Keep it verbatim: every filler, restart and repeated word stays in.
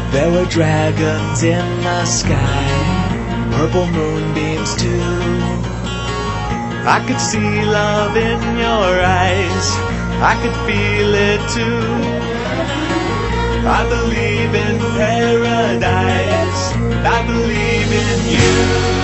There were dragons in the sky, purple moonbeams too. I could see love in your eyes, I could feel it too. I believe in paradise, I believe in you.